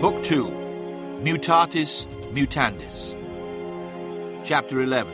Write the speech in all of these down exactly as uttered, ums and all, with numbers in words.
Book two, Mutatis Mutandis. Chapter eleven.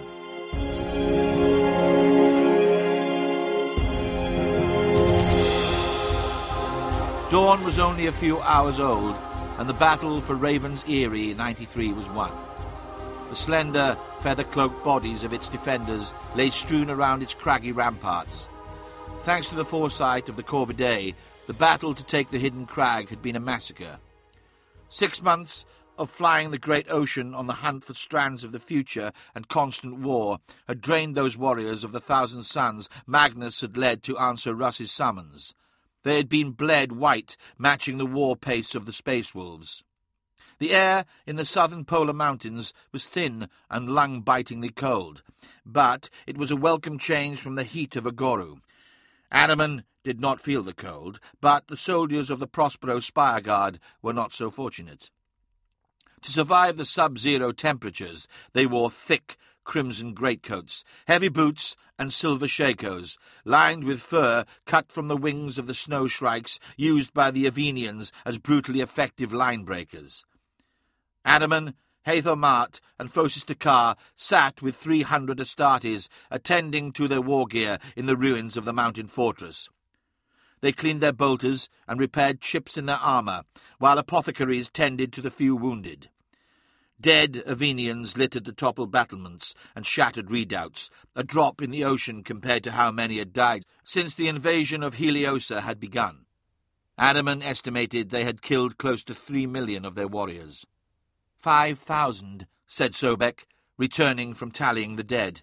Dawn was only a few hours old, and the battle for Raven's Eyrie in ninety-three was won. The slender, feather-cloaked bodies of its defenders lay strewn around its craggy ramparts. Thanks to the foresight of the Corvidae, the battle to take the hidden crag had been a massacre. Six months of flying the great ocean on the hunt for strands of the future and constant war had drained those warriors of the thousand suns Magnus had led to answer Russ's summons. They had been bled white, matching the war pace of the space wolves. The air in the southern polar mountains was thin and lung-bitingly cold, but it was a welcome change from the heat of Agoru. Adaman did not feel the cold, but the soldiers of the Prospero Spire Guard were not so fortunate. To survive the sub-zero temperatures, they wore thick crimson greatcoats, heavy boots, and silver shakos, lined with fur cut from the wings of the snow shrikes used by the Avenians as brutally effective line-breakers. Adaman, Hathor Mart, and Phocis Takar sat with three hundred Astartes, attending to their war gear in the ruins of the mountain fortress. They cleaned their bolters and repaired chips in their armour, while apothecaries tended to the few wounded. Dead Avenians littered the toppled battlements and shattered redoubts, a drop in the ocean compared to how many had died since the invasion of Heliosa had begun. Adaman estimated they had killed close to three million of their warriors. Five thousand, said Sobek, returning from tallying the dead.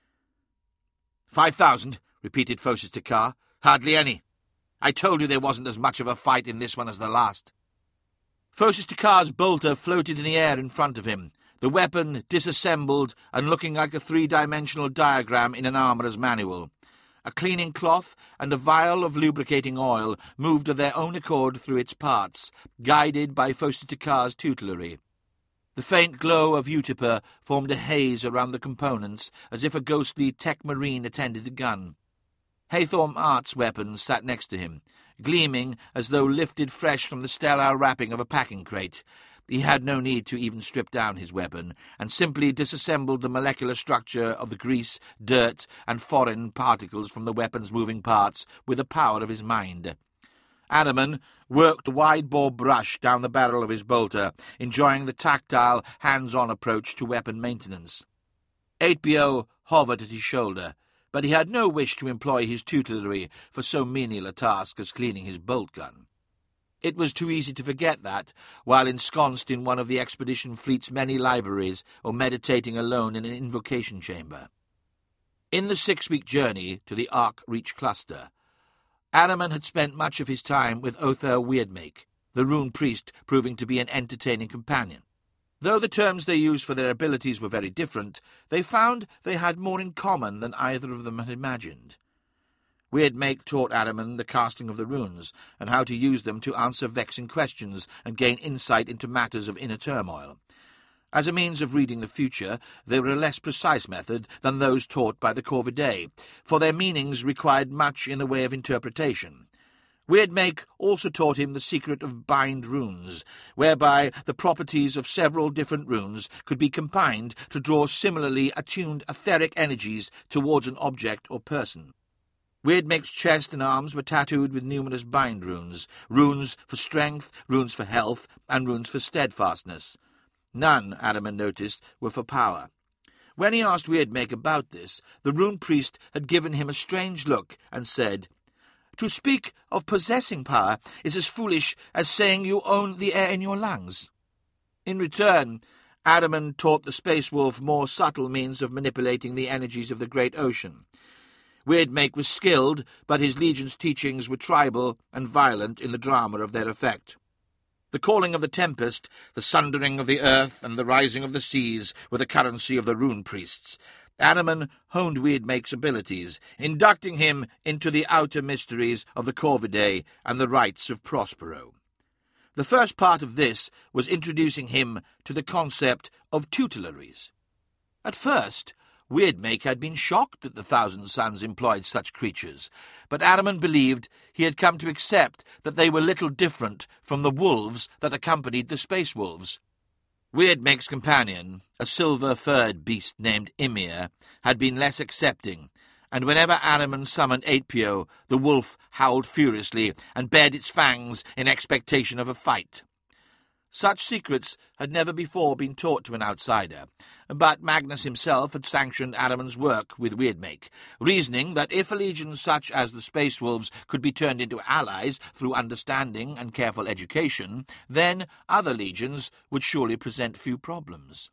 Five thousand, repeated Phocis Takar. Hardly any. I told you there wasn't as much of a fight in this one as the last. Phocis Takar's bolter floated in the air in front of him, the weapon disassembled and looking like a three-dimensional diagram in an armourer's manual. A cleaning cloth and a vial of lubricating oil moved of their own accord through its parts, guided by Phocis Takar's tutelary. The faint glow of Utipa formed a haze around the components, as if a ghostly tech marine attended the gun. Hathor Mart's weapon sat next to him, gleaming as though lifted fresh from the sterile wrapping of a packing crate. He had no need to even strip down his weapon, and simply disassembled the molecular structure of the grease, dirt, and foreign particles from the weapon's moving parts with the power of his mind. Adaman worked a wide-bore brush down the barrel of his bolter, enjoying the tactile, hands-on approach to weapon maintenance. eight B O hovered at his shoulder, but he had no wish to employ his tutelary for so menial a task as cleaning his bolt gun. It was too easy to forget that, while ensconced in one of the expedition fleet's many libraries or meditating alone in an invocation chamber. In the six-week journey to the Ark Reach cluster, Adaman had spent much of his time with Other Weirdmake, the rune priest proving to be an entertaining companion. Though the terms they used for their abilities were very different, they found they had more in common than either of them had imagined. Weirdmake taught Adaman the casting of the runes, and how to use them to answer vexing questions and gain insight into matters of inner turmoil. As a means of reading the future, they were a less precise method than those taught by the Corvidae, for their meanings required much in the way of interpretation. Weirdmake also taught him the secret of bind runes, whereby the properties of several different runes could be combined to draw similarly attuned etheric energies towards an object or person. Weirdmake's chest and arms were tattooed with numerous bind runes, runes for strength, runes for health, and runes for steadfastness. None, Adaman noticed, were for power. When he asked Weirdmake about this, the rune priest had given him a strange look and said, "To speak of possessing power is as foolish as saying you own the air in your lungs." In return, Adaman taught the space wolf more subtle means of manipulating the energies of the great ocean. Weirdmake was skilled, but his legion's teachings were tribal and violent in the drama of their effect. The calling of the tempest, the sundering of the earth, and the rising of the seas were the currency of the rune priests. Adaman honed Weirdmake's abilities, inducting him into the outer mysteries of the Corvidae and the rites of Prospero. The first part of this was introducing him to the concept of tutelaries. At first, Weirdmake had been shocked that the Thousand Sons employed such creatures, but Ahriman believed he had come to accept that they were little different from the wolves that accompanied the Space Wolves. Weirdmake's companion, a silver-furred beast named Ymir, had been less accepting, and whenever Ahriman summoned Aitpio, the wolf howled furiously and bared its fangs in expectation of a fight. Such secrets had never before been taught to an outsider, but Magnus himself had sanctioned Ahriman's work with Weirdmake, reasoning that if a legion such as the Space Wolves could be turned into allies through understanding and careful education, then other legions would surely present few problems.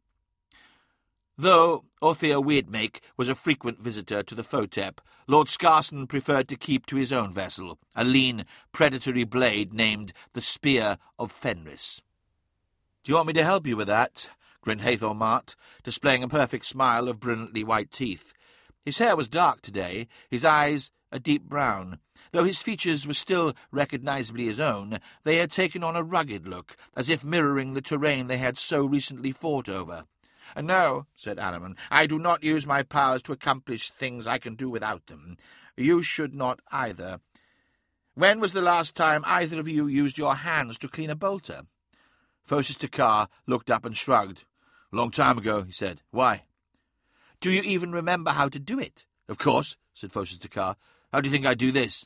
Though Othir Weirdmake was a frequent visitor to the Photep, Lord Skarsen preferred to keep to his own vessel, a lean, predatory blade named the Spear of Fenris. "Do you want me to help you with that?" grinned Hathor Mart, displaying a perfect smile of brilliantly white teeth. His hair was dark today, his eyes a deep brown. Though his features were still recognizably his own, they had taken on a rugged look, as if mirroring the terrain they had so recently fought over. "No," said Ahriman, "I do not use my powers to accomplish things I can do without them. You should not either. When was the last time either of you used your hands to clean a bolter?" Phocis Takar looked up and shrugged. "A long time ago," he said. "Why?" "Do you even remember how to do it?" "Of course," said Phocis Takar. "How do you think I do this?"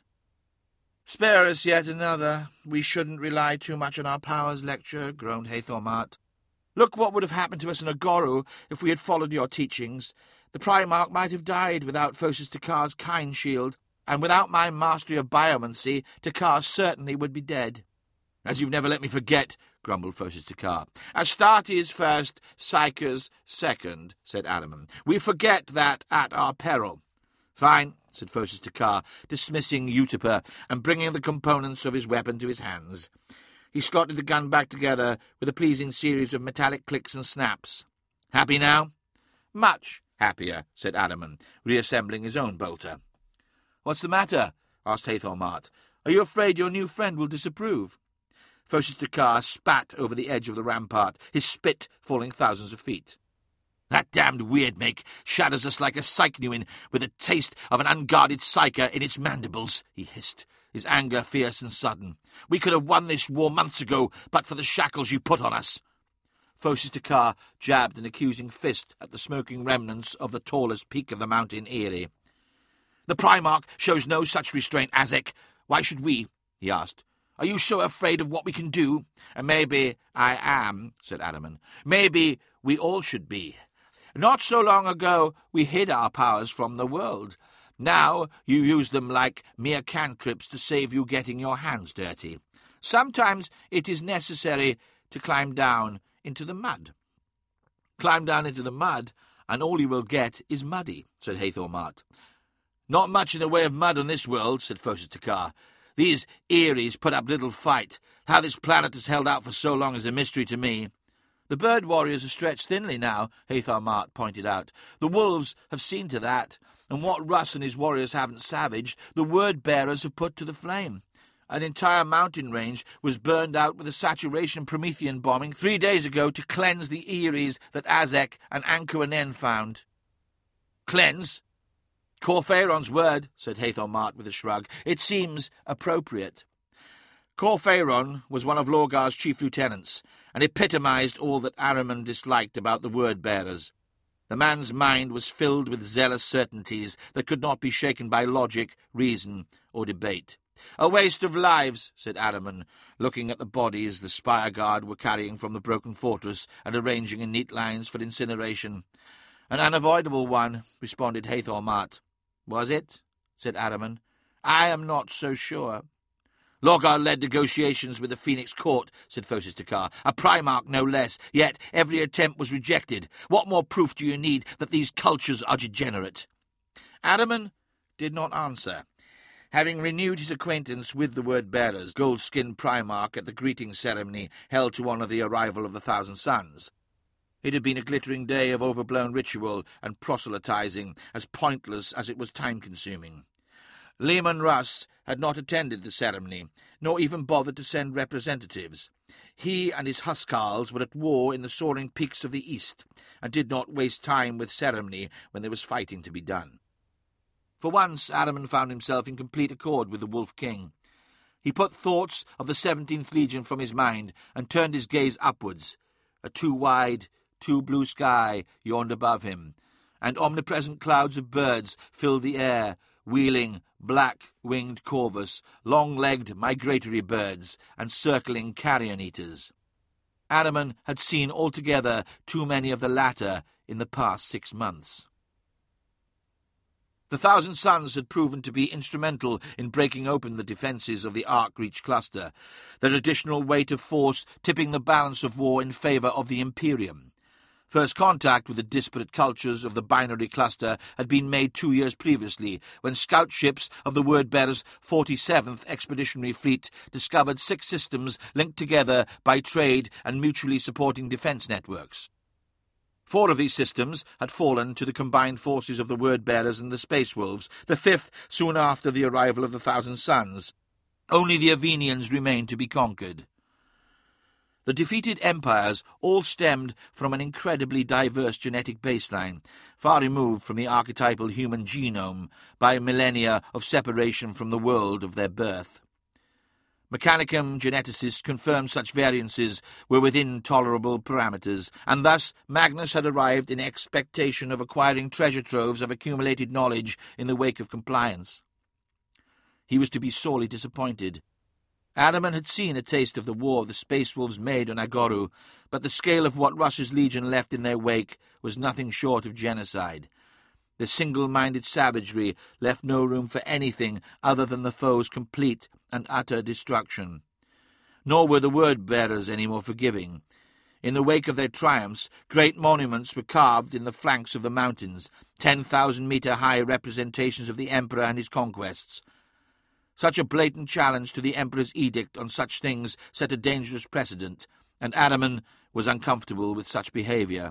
"Spare us yet another. We shouldn't rely too much on our powers lecture," groaned Hathor Mart. "Look what would have happened to us in Agoru if we had followed your teachings. The Primarch might have died without Phocis Takar's kind shield, and without my mastery of biomancy, Takar certainly would be dead." "As you've never let me forget," grumbled Phocis Takar. "Astartes first, Psychers second," said Ahriman. "We forget that at our peril." "Fine," said Phocis Takar, dismissing Utiper and bringing the components of his weapon to his hands. He slotted the gun back together with a pleasing series of metallic clicks and snaps. "Happy now?" "Much happier," said Ahriman, reassembling his own bolter. "What's the matter?" asked Hathor Mart. "Are you afraid your new friend will disapprove?" Phocis Takar spat over the edge of the rampart, his spit falling thousands of feet. "That damned Weirdmake shadows us like a Psychnuin with a taste of an unguarded psyker in its mandibles," he hissed, his anger fierce and sudden. "We could have won this war months ago, but for the shackles you put on us." Phocis Takar jabbed an accusing fist at the smoking remnants of the tallest peak of the mountain Eyrie. "The Primarch shows no such restraint, Azek. Why should we?" he asked. "Are you so afraid of what we can do?" "Maybe I am," said Ahriman. "Maybe we all should be. Not so long ago we hid our powers from the world. Now you use them like mere cantrips to save you getting your hands dirty. Sometimes it is necessary to climb down into the mud." "Climb down into the mud, and all you will get is muddy," said Hathor Mart. "Not much in the way of mud on this world," said Phocis Takar. "These Eyries put up little fight. How this planet has held out for so long is a mystery to me." "The bird warriors are stretched thinly now," Hathor Mart pointed out. "The wolves have seen to that, and what Russ and his warriors haven't savaged, the word-bearers have put to the flame. An entire mountain range was burned out with a saturation Promethean bombing three days ago to cleanse the Eyries that Azek and Ankuanen found." "Cleanse? Corphairon's word," said Hathor Mart with a shrug. "It seems appropriate." Corphairon was one of Lorgar's chief lieutenants, and epitomized all that Ahriman disliked about the word-bearers. The man's mind was filled with zealous certainties that could not be shaken by logic, reason, or debate. "A waste of lives," said Ahriman, looking at the bodies the spire guard were carrying from the broken fortress and arranging in neat lines for incineration. "An unavoidable one," responded Hathor Mart. "Was it?" said Ahriman. "I am not so sure." "Lorgar led negotiations with the Phoenix Court," said Phocis Takar. "A Primarch, no less. Yet every attempt was rejected. What more proof do you need that these cultures are degenerate?" Ahriman did not answer. Having renewed his acquaintance with the word-bearers, gold-skinned Primarch at the greeting ceremony held to honour the arrival of the Thousand Sons. It had been a glittering day of overblown ritual and proselytizing, as pointless as it was time-consuming. Leman Russ had not attended the ceremony, nor even bothered to send representatives. He and his huscarls were at war in the soaring peaks of the east, and did not waste time with ceremony when there was fighting to be done. For once Ahriman found himself in complete accord with the Wolf King. He put thoughts of the seventeenth Legion from his mind and turned his gaze upwards. A too wide, too blue sky yawned above him, and omnipresent clouds of birds filled the air, wheeling black-winged corvus, long-legged migratory birds, and circling carrion-eaters. Ahriman had seen altogether too many of the latter in the past six months. The Thousand Sons had proven to be instrumental in breaking open the defences of the Ark-Reach cluster, their additional weight of force tipping the balance of war in favour of the Imperium. First contact with the disparate cultures of the binary cluster had been made two years previously, when scout ships of the Word-Bearers' forty-seventh Expeditionary Fleet discovered six systems linked together by trade and mutually supporting defence networks. Four of these systems had fallen to the combined forces of the Word-Bearers and the Space Wolves, the fifth soon after the arrival of the Thousand Sons. Only the Avenians remained to be conquered. The defeated empires all stemmed from an incredibly diverse genetic baseline, far removed from the archetypal human genome by millennia of separation from the world of their birth. Mechanicum geneticists confirmed such variances were within tolerable parameters, and thus Magnus had arrived in expectation of acquiring treasure troves of accumulated knowledge in the wake of compliance. He was to be sorely disappointed. Ahriman had seen a taste of the war the Space Wolves made on Agoru, but the scale of what Russia's legion left in their wake was nothing short of genocide. The single-minded savagery left no room for anything other than the foe's complete and utter destruction. Nor were the Word-Bearers any more forgiving. In the wake of their triumphs, great monuments were carved in the flanks of the mountains, ten thousand metre high representations of the Emperor and his conquests. Such a blatant challenge to the Emperor's edict on such things set a dangerous precedent, and Ahriman was uncomfortable with such behaviour.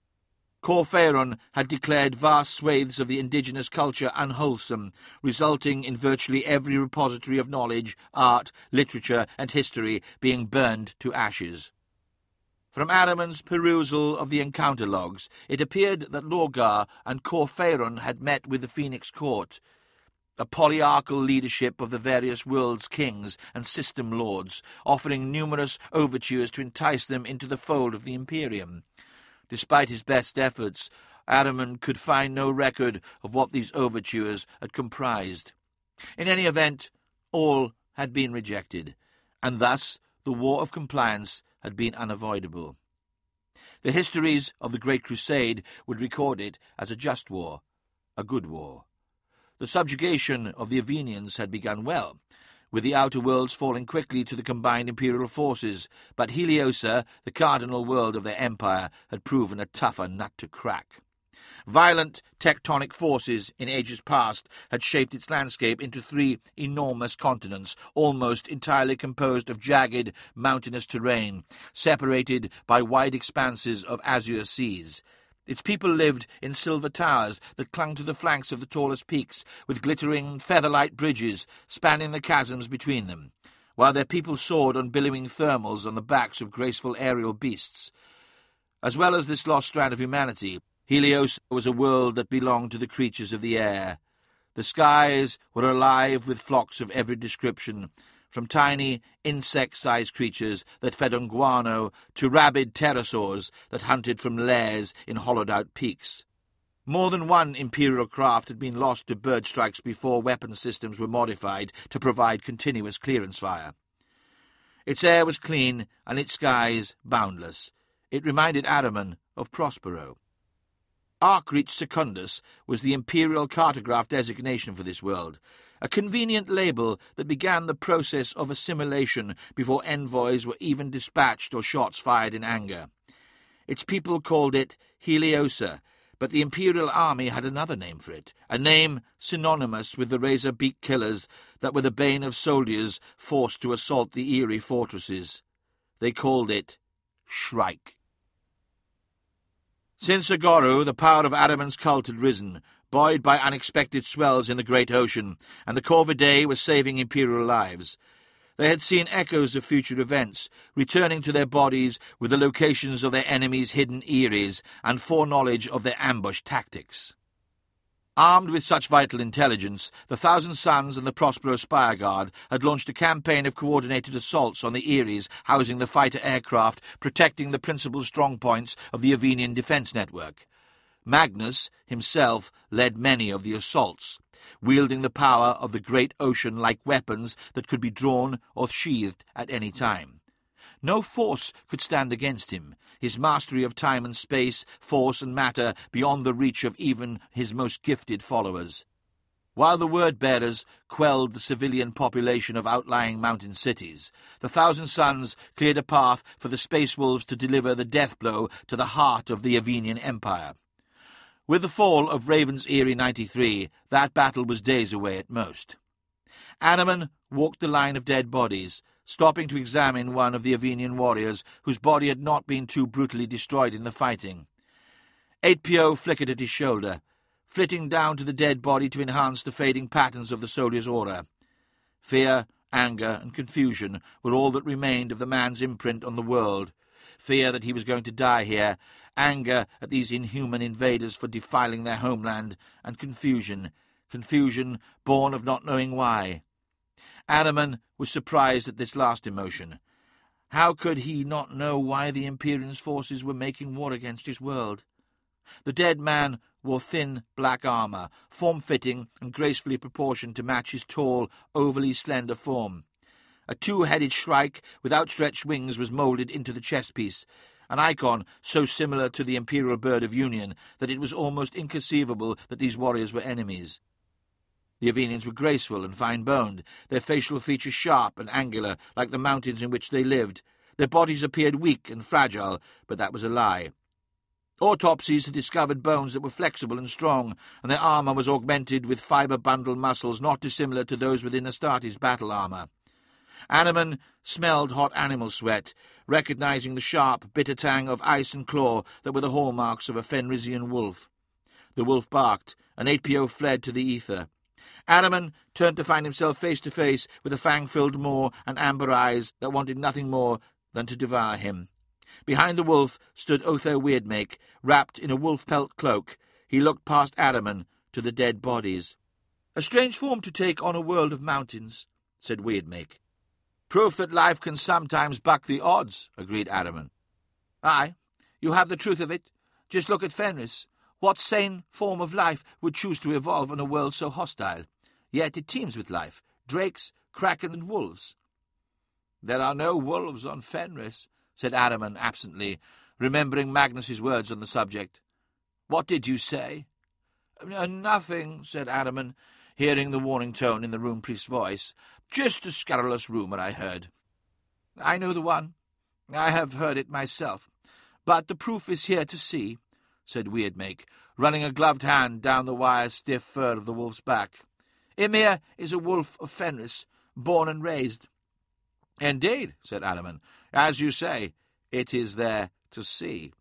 Corpheron had declared vast swathes of the indigenous culture unwholesome, resulting in virtually every repository of knowledge, art, literature, and history being burned to ashes. From Ahriman's perusal of the encounter logs, it appeared that Lorgar and Corpheron had met with the Phoenix Court, a polyarchal leadership of the various world's kings and system lords, offering numerous overtures to entice them into the fold of the Imperium. Despite his best efforts, Ahriman could find no record of what these overtures had comprised. In any event, all had been rejected, and thus the War of Compliance had been unavoidable. The histories of the Great Crusade would record it as a just war, a good war. The subjugation of the Avenians had begun well, with the outer worlds falling quickly to the combined imperial forces, but Heliosa, the cardinal world of their empire, had proven a tougher nut to crack. Violent tectonic forces in ages past had shaped its landscape into three enormous continents, almost entirely composed of jagged, mountainous terrain, separated by wide expanses of azure seas. Its people lived in silver towers that clung to the flanks of the tallest peaks, with glittering feather-light bridges spanning the chasms between them, while their people soared on billowing thermals on the backs of graceful aerial beasts. As well as this lost strand of humanity, Helios was a world that belonged to the creatures of the air. The skies were alive with flocks of every description, from tiny, insect-sized creatures that fed on guano to rabid pterosaurs that hunted from lairs in hollowed-out peaks. More than one imperial craft had been lost to bird strikes before weapon systems were modified to provide continuous clearance fire. Its air was clean and its skies boundless. It reminded Ahriman of Prospero. Ark-Reach Secundus was the imperial cartograph designation for this world, a convenient label that began the process of assimilation before envoys were even dispatched or shots fired in anger. Its people called it Heliosa, but the imperial army had another name for it, a name synonymous with the razor-beak killers that were the bane of soldiers forced to assault the eerie fortresses. They called it Shrike. Since Agoru, the power of Ahriman's cult had risen, buoyed by unexpected swells in the great ocean, and the Corvidae was saving imperial lives. They had seen echoes of future events, returning to their bodies with the locations of their enemies' hidden eyries and foreknowledge of their ambush tactics. Armed with such vital intelligence, the Thousand Sons and the Prospero Spire Guard had launched a campaign of coordinated assaults on the eyries housing the fighter aircraft protecting the principal strongpoints of the Avenian defence network. Magnus himself led many of the assaults, wielding the power of the great ocean like weapons that could be drawn or sheathed at any time. No force could stand against him, his mastery of time and space, force and matter beyond the reach of even his most gifted followers. While the word-bearers quelled the civilian population of outlying mountain cities, the Thousand Sons cleared a path for the Space Wolves to deliver the death blow to the heart of the Avenian Empire. With the fall of Raven's Eyrie ninety-three, that battle was days away at most. Ahriman walked the line of dead bodies, stopping to examine one of the Avenian warriors whose body had not been too brutally destroyed in the fighting. eight P O flickered at his shoulder, flitting down to the dead body to enhance the fading patterns of the soldier's aura. Fear, anger, and confusion were all that remained of the man's imprint on the world. Fear that he was going to die here, anger at these inhuman invaders for defiling their homeland, and confusion, confusion born of not knowing why. Ahriman was surprised at this last emotion. How could he not know why the Imperium's forces were making war against his world? The dead man wore thin black armour, form-fitting and gracefully proportioned to match his tall, overly slender form. A two-headed shrike with outstretched wings was moulded into the chest-piece, an icon so similar to the Imperial Bird of Union that it was almost inconceivable that these warriors were enemies. The Avenians were graceful and fine-boned, their facial features sharp and angular like the mountains in which they lived. Their bodies appeared weak and fragile, but that was a lie. Autopsies had discovered bones that were flexible and strong, and their armour was augmented with fibre-bundled muscles not dissimilar to those within Astartes' battle armour. Ahriman smelled hot animal sweat, recognizing the sharp, bitter tang of ice and claw that were the hallmarks of a Fenrisian wolf. The wolf barked, and eight P O fled to the ether. Ahriman turned to find himself face to face with a fang-filled maw and amber eyes that wanted nothing more than to devour him. Behind the wolf stood Otho Weirdmake, wrapped in a wolf-pelt cloak. He looked past Ahriman to the dead bodies. "A strange form to take on a world of mountains," said Weirdmake. "Proof that life can sometimes buck the odds," agreed Ahriman. "Aye, you have the truth of it. Just look at Fenris. What sane form of life would choose to evolve on a world so hostile? Yet it teems with life, drakes, kraken, and wolves." "There are no wolves on Fenris," said Ahriman absently, remembering Magnus's words on the subject. "What did you say?" "Nothing," said Ahriman, hearing the warning tone in the room priest's voice. "Just a scurrilous rumour I heard." "I know the one. I have heard it myself. But the proof is here to see," said Weirdmake, running a gloved hand down the wire-stiff fur of the wolf's back. "Ymir is a wolf of Fenris, born and raised." "Indeed," said Ahriman. "As you say, it is there to see."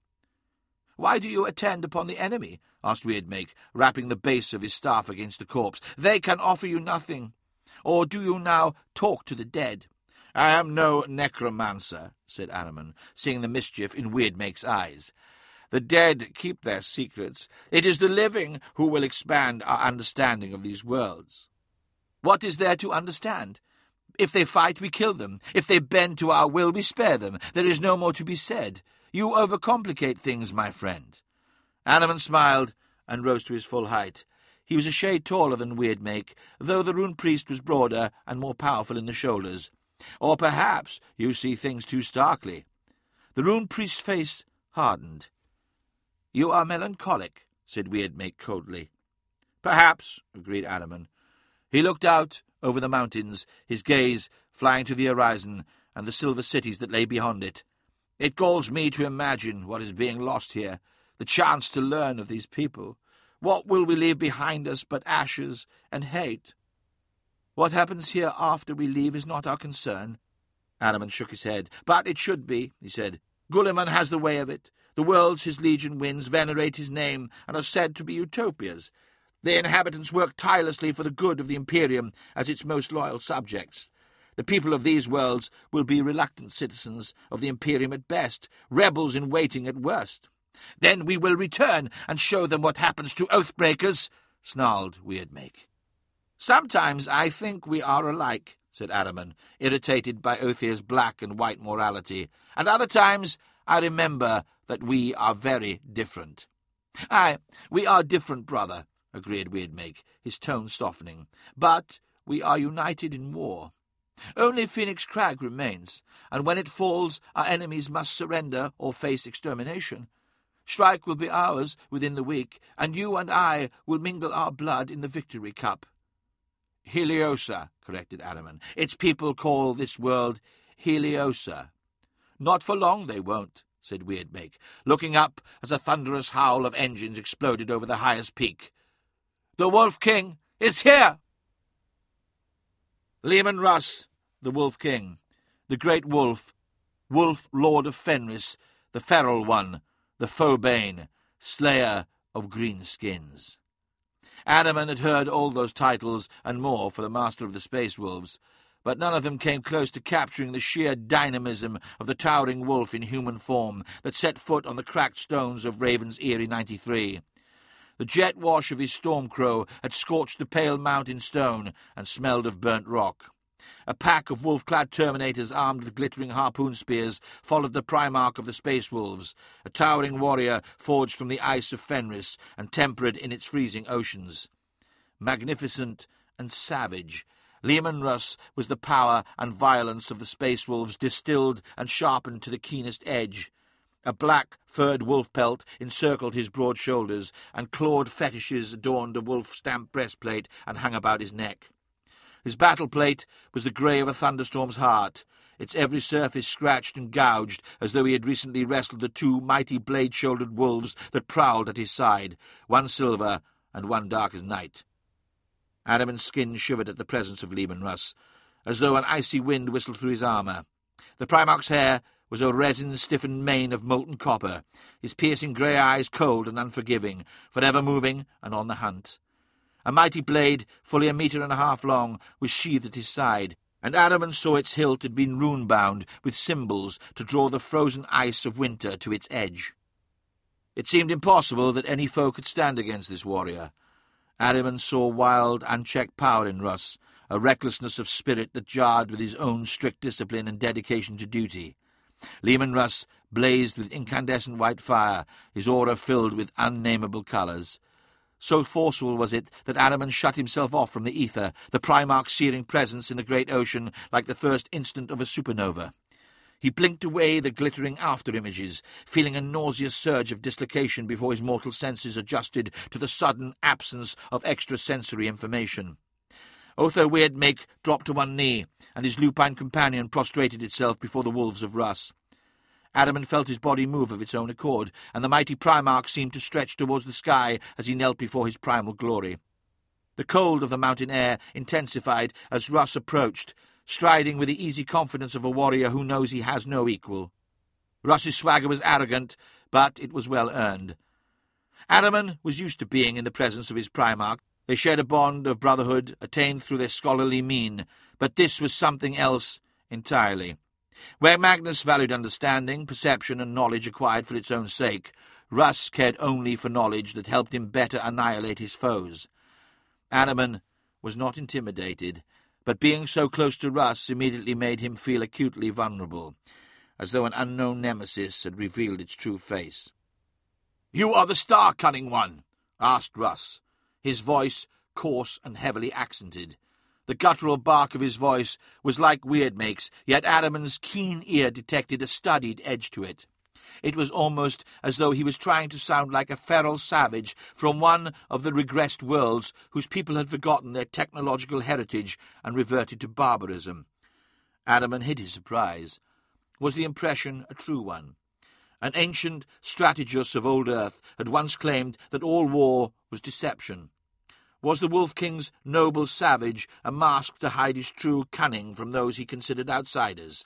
"Why do you attend upon the enemy?" asked Weirdmake, rapping the base of his staff against the corpse. "They can offer you nothing. Or do you now talk to the dead?" "I am no necromancer," said Ahriman, seeing the mischief in Weirdmake's eyes. "The dead keep their secrets. It is the living who will expand our understanding of these worlds." "What is there to understand? If they fight, we kill them. If they bend to our will, we spare them. There is no more to be said. You overcomplicate things, my friend." Ahriman smiled and rose to his full height. He was a shade taller than Weirdmake, though the rune priest was broader and more powerful in the shoulders. "Or perhaps you see things too starkly." The rune priest's face hardened. "You are melancholic," said Weirdmake coldly. "Perhaps," agreed Ahriman. He looked out over the mountains, his gaze flying to the horizon and the silver cities that lay beyond it. "It galls me to imagine what is being lost here, the chance to learn of these people. What will we leave behind us but ashes and hate?" "What happens here after we leave is not our concern." Ahriman shook his head. "But it should be," he said. "Guilliman has the way of it. The worlds his legion wins venerate his name and are said to be utopias. The inhabitants work tirelessly for the good of the Imperium as its most loyal subjects. The people of these worlds will be reluctant citizens of the Imperium at best, rebels in waiting at worst. Then we will return and show them what happens to oath-breakers, snarled Weirdmake. Sometimes I think we are alike, said Ahriman, irritated by Othir's black and white morality, and other times I remember that we are very different. Aye, we are different, brother, agreed Weirdmake, his tone softening, but we are united in war. Only Phoenix Crag remains, and when it falls, our enemies must surrender or face extermination. Strike will be ours within the week, and you and I will mingle our blood in the victory cup. Heliosa, corrected Ahriman. Its people call this world Heliosa. Not for long they won't, said Weirdmake, looking up as a thunderous howl of engines exploded over the highest peak. The Wolf King is here! Leman Russ, the Wolf King, the great wolf, wolf lord of Fenris, the feral one, the foebane, slayer of green skins. Ahriman had heard all those titles and more for the master of the Space Wolves, but none of them came close to capturing the sheer dynamism of the towering wolf in human form that set foot on the cracked stones of Raven's Eyrie ninety-three. The jet wash of his Stormcrow had scorched the pale mountain stone and smelled of burnt rock. A pack of wolf-clad Terminators armed with glittering harpoon spears followed the Primarch of the Space Wolves, a towering warrior forged from the ice of Fenris and tempered in its freezing oceans. Magnificent and savage, Leman Russ was the power and violence of the Space Wolves distilled and sharpened to the keenest edge. A black, furred wolf pelt encircled his broad shoulders, and clawed fetishes adorned a wolf-stamped breastplate and hung about his neck. His battle plate was the grey of a thunderstorm's heart, its every surface scratched and gouged as though he had recently wrestled the two mighty blade-shouldered wolves that prowled at his side, one silver and one dark as night. Ahriman's skin shivered at the presence of Leman Russ, as though an icy wind whistled through his armour. The Primarch's hair was a resin-stiffened mane of molten copper, his piercing grey eyes cold and unforgiving, forever moving and on the hunt. A mighty blade, fully a metre and a half long, was sheathed at his side, and Ahriman saw its hilt had been rune-bound with symbols to draw the frozen ice of winter to its edge. It seemed impossible that any foe could stand against this warrior. Ahriman saw wild, unchecked power in Russ, a recklessness of spirit that jarred with his own strict discipline and dedication to duty. Leman Russ blazed with incandescent white fire, his aura filled with unnameable colours. So forceful was it that Ahriman shut himself off from the ether, the Primarch's searing presence in the great ocean like the first instant of a supernova. He blinked away the glittering after-images, feeling a nauseous surge of dislocation before his mortal senses adjusted to the sudden absence of extrasensory information. Othir Weirdmake dropped to one knee, and his lupine companion prostrated itself before the wolves of Russ. Ahriman felt his body move of its own accord, and the mighty Primarch seemed to stretch towards the sky as he knelt before his primal glory. The cold of the mountain air intensified as Russ approached, striding with the easy confidence of a warrior who knows he has no equal. Russ's swagger was arrogant, but it was well earned. Ahriman was used to being in the presence of his Primarch. They shared a bond of brotherhood attained through their scholarly mien, but this was something else entirely. Where Magnus valued understanding, perception, and knowledge acquired for its own sake, Russ cared only for knowledge that helped him better annihilate his foes. Ahriman was not intimidated, but being so close to Russ immediately made him feel acutely vulnerable, as though an unknown nemesis had revealed its true face. "You are the Star, Cunning One?" asked Russ, his voice coarse and heavily accented. The guttural bark of his voice was like Weirdmake's, yet Ahriman's keen ear detected a studied edge to it. It was almost as though he was trying to sound like a feral savage from one of the regressed worlds whose people had forgotten their technological heritage and reverted to barbarism. Ahriman hid his surprise. Was the impression a true one? An ancient strategist of old Earth had once claimed that all war was deception. Was the Wolf King's noble savage a mask to hide his true cunning from those he considered outsiders?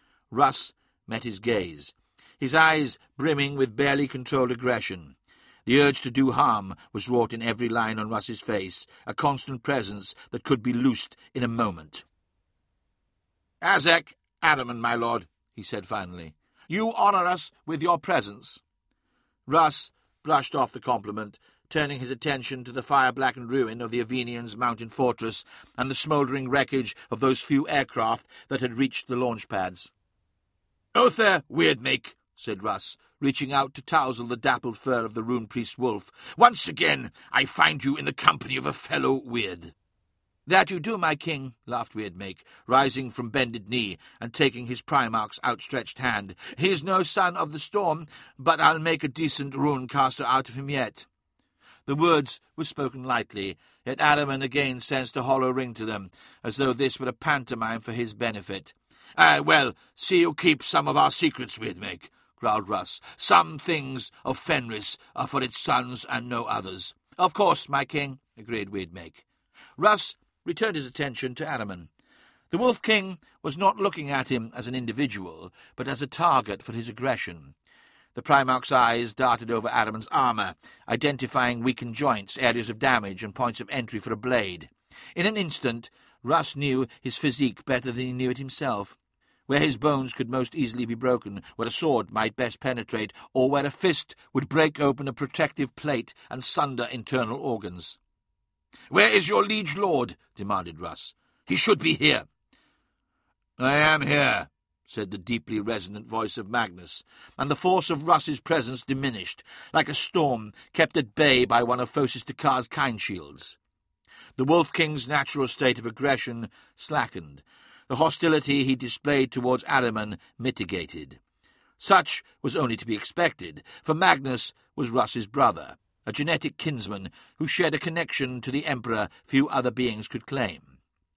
Russ met his gaze, his eyes brimming with barely controlled aggression. The urge to do harm was wrought in every line on Russ's face, a constant presence that could be loosed in a moment. Azek Adaman, my lord, he said finally, you honour us with your presence. Russ brushed off the compliment, turning his attention to the fire-blackened ruin of the Avenians' mountain fortress and the smouldering wreckage of those few aircraft that had reached the launch pads. Other Weirdmake, said Russ, reaching out to tousle the dappled fur of the rune priest's wolf. Once again I find you in the company of a fellow Weird. That you do, my king, laughed Weirdmake, rising from bended knee and taking his Primarch's outstretched hand. He is no son of the storm, but I'll make a decent rune caster out of him yet. The words were spoken lightly, yet Adaman again sensed a hollow ring to them, as though this were a pantomime for his benefit. Ah, well, see you keep some of our secrets, Weirdmake, growled Russ. Some things of Fenris are for its sons and no others. Of course, my king, agreed Weirdmake. Russ returned his attention to Adaman. The Wolf King was not looking at him as an individual, but as a target for his aggression. The Primarch's eyes darted over Adaman's armour, identifying weakened joints, areas of damage, and points of entry for a blade. In an instant, Russ knew his physique better than he knew it himself. Where his bones could most easily be broken, where a sword might best penetrate, or where a fist would break open a protective plate and sunder internal organs. "Where is your liege lord?" demanded Russ. "He should be here." "I am here," said the deeply resonant voice of Magnus, and the force of Russ's presence diminished, like a storm kept at bay by one of Phocis Dakar's kind shields. The Wolf King's natural state of aggression slackened. The hostility he displayed towards Adaman mitigated. Such was only to be expected, for Magnus was Russ's brother, a genetic kinsman who shared a connection to the Emperor few other beings could claim.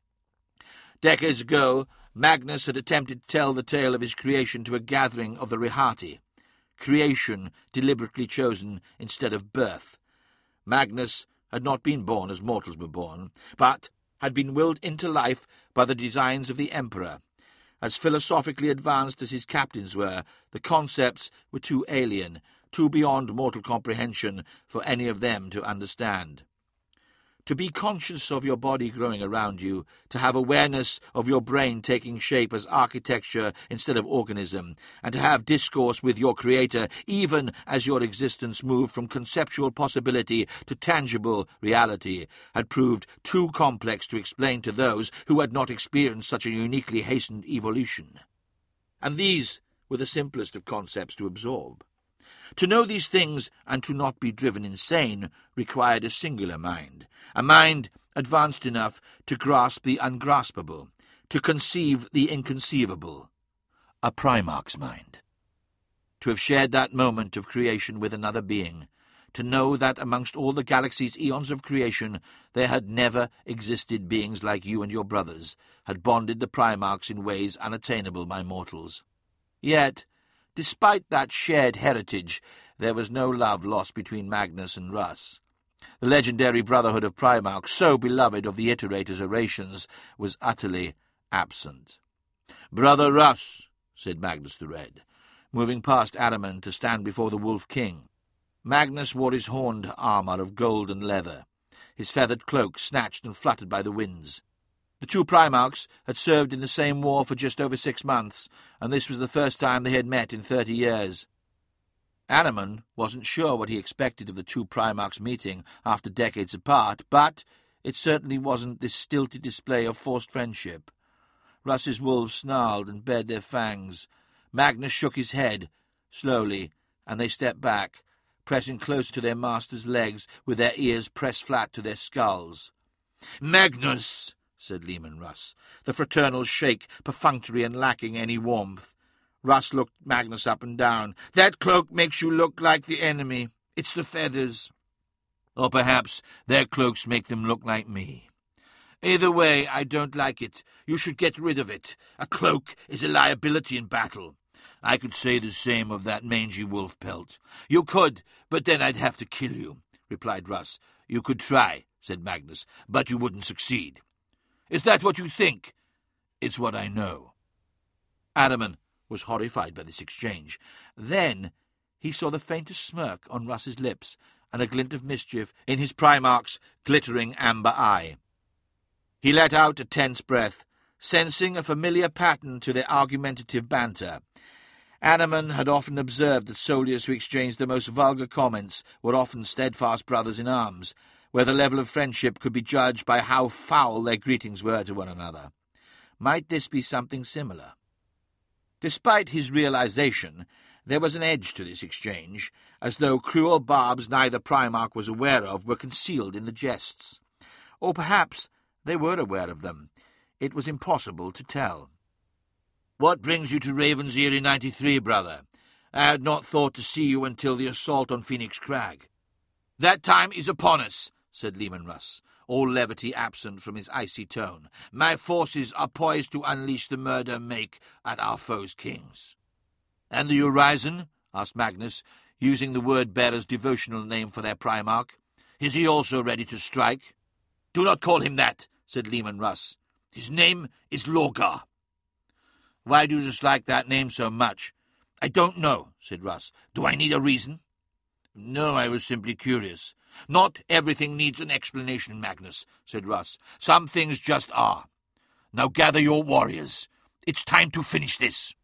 Decades ago, Magnus had attempted to tell the tale of his creation to a gathering of the Rihati, creation deliberately chosen instead of birth. Magnus had not been born as mortals were born, but had been willed into life by the designs of the Emperor. As philosophically advanced as his captains were, the concepts were too alien, too beyond mortal comprehension for any of them to understand. To be conscious of your body growing around you, to have awareness of your brain taking shape as architecture instead of organism, and to have discourse with your Creator even as your existence moved from conceptual possibility to tangible reality, had proved too complex to explain to those who had not experienced such a uniquely hastened evolution. And these were the simplest of concepts to absorb. To know these things and to not be driven insane required a singular mind, a mind advanced enough to grasp the ungraspable, to conceive the inconceivable, a Primarch's mind. To have shared that moment of creation with another being, to know that amongst all the galaxy's eons of creation there had never existed beings like you and your brothers, had bonded the Primarchs in ways unattainable by mortals. Yet, despite that shared heritage, there was no love lost between Magnus and Russ. The legendary brotherhood of Primarchs, so beloved of the Iterators' orations, was utterly absent. "Brother Russ," said Magnus the Red, moving past Adaman to stand before the Wolf King. Magnus wore his horned armour of gold and leather, his feathered cloak snatched and fluttered by the winds. The two Primarchs had served in the same war for just over six months, and this was the first time they had met in thirty years. Adaman wasn't sure what he expected of the two Primarchs meeting after decades apart, but it certainly wasn't this stilted display of forced friendship. Russ's wolves snarled and bared their fangs. Magnus shook his head, slowly, and they stepped back, pressing close to their master's legs with their ears pressed flat to their skulls. "Magnus," said Leman Russ, the fraternal shake perfunctory and lacking any warmth. Russ looked Magnus up and down. "That cloak makes you look like the enemy. It's the feathers. Or perhaps their cloaks make them look like me. Either way, I don't like it. You should get rid of it. A cloak is a liability in battle. I could say the same of that mangy wolf pelt." "You could, but then I'd have to kill you," replied Russ. "You could try," said Magnus, "but you wouldn't succeed." "Is that what you think?" "It's what I know." Adaman was horrified by this exchange. Then he saw the faintest smirk on Russ's lips and a glint of mischief in his Primarch's glittering amber eye. He let out a tense breath, Sensing a familiar pattern to their argumentative banter, Anneman had often observed that soldiers who exchanged the most vulgar comments were often steadfast brothers in arms, where the level of friendship could be judged by how foul their greetings were to one another. Might this be something similar? Despite his realization, there was an edge to this exchange, as though cruel barbs neither Primarch was aware of were concealed in the jests. Or perhaps they were aware of them. It was impossible to tell. "What brings you to Raven's Eyrie ninety-three, brother? I had not thought to see you until the assault on Phoenix Crag." "That time is upon us," said Leman Russ, all levity absent from his icy tone. "My forces are poised to unleash the murder make at our foes' kings." "And the Urizen?" asked Magnus, using the word-bearer's devotional name for their Primarch. "Is he also ready to strike?" "Do not call him that," said Leman Russ. "His name is Lorgar." "Why do you dislike that name so much?" "I don't know," said Russ. "Do I need a reason?" "No, I was simply curious." "Not everything needs an explanation, Magnus," said Russ. "Some things just are. Now gather your warriors. It's time to finish this."